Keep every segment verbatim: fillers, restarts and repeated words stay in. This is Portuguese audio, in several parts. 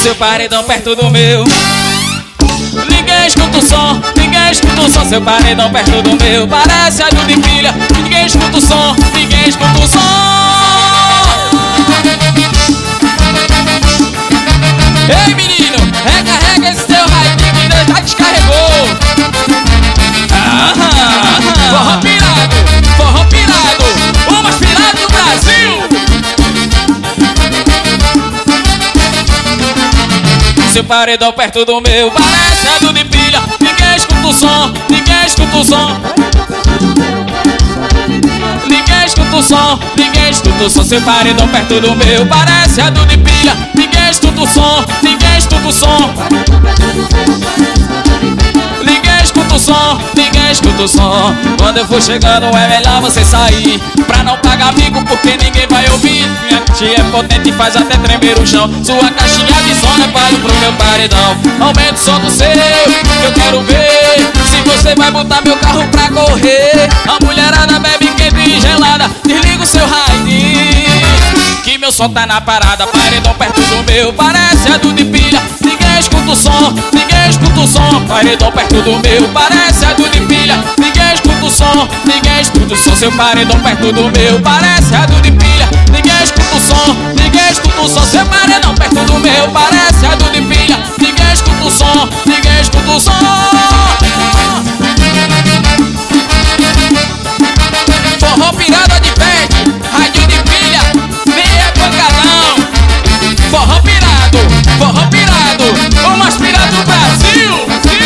Seu paredão perto do meu. Ninguém escuta o som, ninguém escuta o som. Seu paredão perto do meu. Parece a de pilha. Ninguém escuta o som, ninguém escuta o som. Ei menino, recarrega esse seu raidinho que já descarregou. Ah, ah, ah. Forró pirado, forró pirado, o mais pirado do Brasil. Seu paredão perto do meu. Parece a de pilha. Ninguém escuta o som, ninguém escuta o som. Ninguém escuta o som, ninguém escuta o som. Seu paredão perto do meu. Parece a de pilha. Ninguém escuta o som, ninguém escuta o som. Ninguém escuta o som, ninguém escuta o som. Quando eu for chegando é melhor você sair, pra não pagar amigo porque ninguém vai ouvir. Minha tia é potente e faz até tremer o chão. Sua caixinha de som é palho pro meu paredão. Aumenta o som do seu, que eu quero ver se você vai botar meu carro pra correr. A mulherada bebe quente e gelada. Desliga o seu raidinho, que meu som tá na parada. Paredão perto do meu. Parece a de pilha. Ninguém escuta o som, ninguém escuta o som. Paredão perto do meu. Parece a de pilha. Ninguém escuta o som, ninguém escuta o som. Seu paredão perto do meu. Parece a de pilha. Ninguém escuta o som, ninguém escuta o som. Seu paredão perto do meu. Parece a de pilha. Ninguém escuta o som, ninguém escuta o som. Forró pirado de pede, rádio de pilha, nem é pancadão. Forró pirado, forró pirado, o mais pirado do Brasil.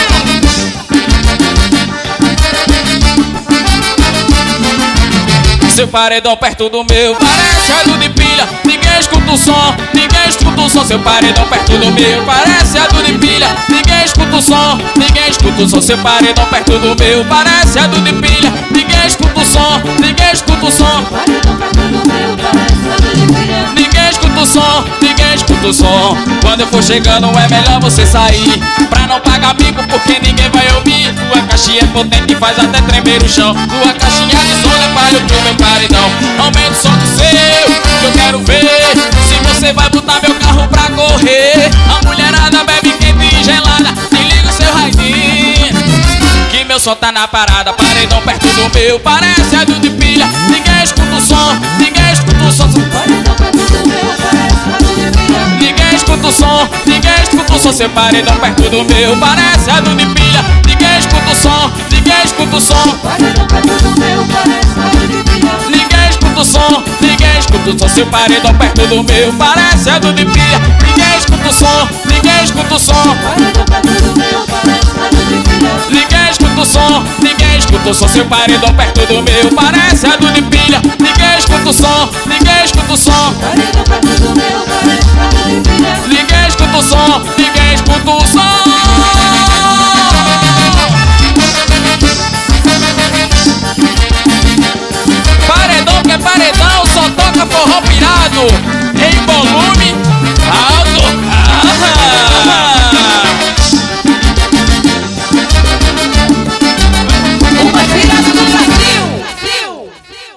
Seu paredão perto do meu. Parece a de pilha. Ninguém escuta o som, ninguém escuta o som. Seu paredão perto do meu. Parece a de pilha. Ninguém escuta o som, ninguém escuta o som. Seu paredão perto do meu. Parece a de pilha. Ninguém escuta o som, ninguém escuta o som. Ninguém escuta o som, ninguém escuta o som. Quando eu for chegando é melhor você sair, pra não pagar amigo porque ninguém vai ouvir. Tua caixinha é potente e faz até tremer o chão. Tua caixinha de som é palho pro meu paredão. Aumenta o som do seu, que eu quero ver se você vai botar meu carro pra correr. A mulherada bebe quente e gelada. Desliga o seu raidinho, que meu som tá na parada. Paredão perto do meu. Parece a de pilha. Ninguém escuta o som, ninguém escuta o som. Ninguém escuta o som, ninguém escuta o som. Seu paredão perto do meu. Parece a de pilha. Ninguém escuta o som, ninguém escuta o som. Ninguém escuta o som, ninguém escuta o som. Seu paredão perto do meu. Parece a de pilha. Ninguém escuta o som, ninguém escuta o som. Ninguém escuta o som, ninguém escuta o som. Seu paredão perto do meu. Parece a de pilha. Ninguém escuta o som, ninguém escuta o som. Ninguém escuta o som, ninguém escuta o som.